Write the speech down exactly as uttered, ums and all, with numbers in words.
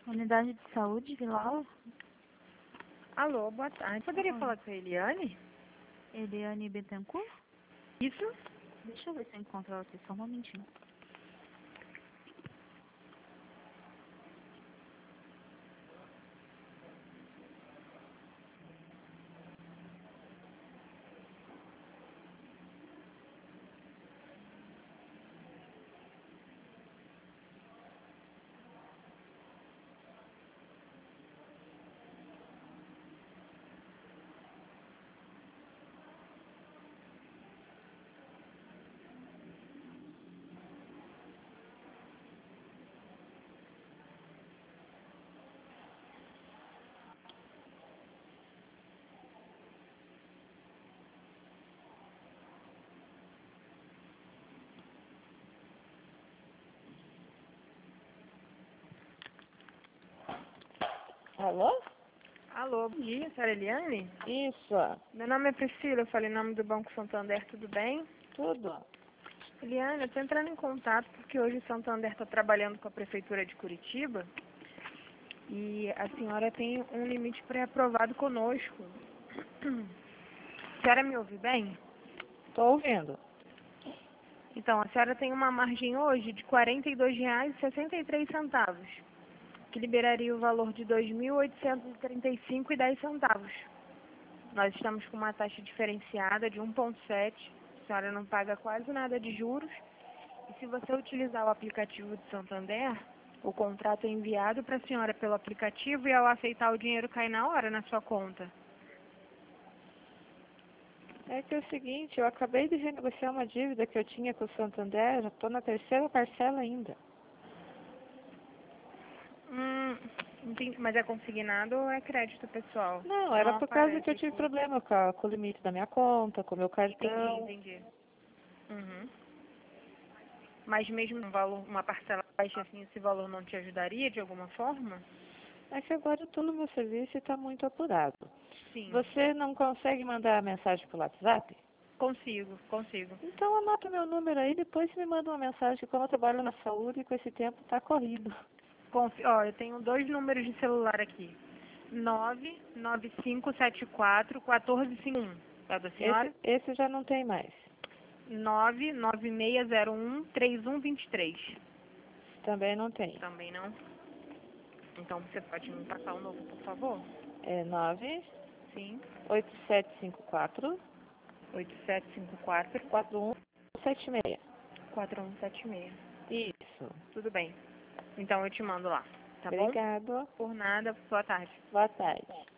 Unidade de Saúde, Vila. Alô, boa tarde. Poderia Oi. falar com a Eliane? Eliane Bittencourt? Isso? Deixa eu ver se eu encontro ela aqui, só um momentinho. Alô? Alô, bom dia, senhora Eliane? Isso, Meu nome é Priscila, eu falei em nome do Banco Santander, tudo bem? tudo. Eliane, eu estou entrando em contato porque hoje o Santander está trabalhando com a Prefeitura de Curitiba e a senhora tem um limite pré-aprovado conosco. A senhora me ouve bem? Tô ouvindo. Então, a senhora tem uma margem hoje de quarenta e dois reais e sessenta e três centavos, que liberaria o valor de dois mil oitocentos e trinta e cinco reais e dez centavos. Nós estamos com uma taxa diferenciada de um vírgula sete, a senhora não paga quase nada de juros, e se você utilizar o aplicativo de Santander, o contrato é enviado para a senhora pelo aplicativo e ao aceitar o dinheiro cai na hora na sua conta. É que é o seguinte, eu acabei de renegociar uma dívida que eu tinha com o Santander, já tô na terceira parcela ainda. Hum, entendi, mas é consignado ou é crédito pessoal? Não, era Não por causa que aparece eu tive aqui. problema com, a- com o limite da minha conta, com o meu Entendi, cartão. entendi. Uhum. Mas mesmo um valor, uma parcela baixa assim, esse valor não te ajudaria de alguma forma? É que agora eu tô no meu serviço e tá muito apurado. Sim, Você não consegue mandar a mensagem pelo WhatsApp? consigo, consigo. Então anota meu número aí, depois você me manda uma mensagem, que como eu trabalho na saúde, com esse tempo tá corrido. Confi ó, eu tenho dois números de celular aqui. nove nove cinco sete quatro um quatro cinco um. É o da Esse, senhora? esse já não tem mais. nove nove seis zero um três um dois três. Também não tem. Também não? Então você pode me passar o novo, por favor? É nove Sim. oito sete cinco quatro oito sete cinco quatro quatro um sete seis. quatro um sete seis. Isso. Tudo bem. Então eu te mando lá, tá bom? Obrigado. Por nada, boa tarde. Boa tarde.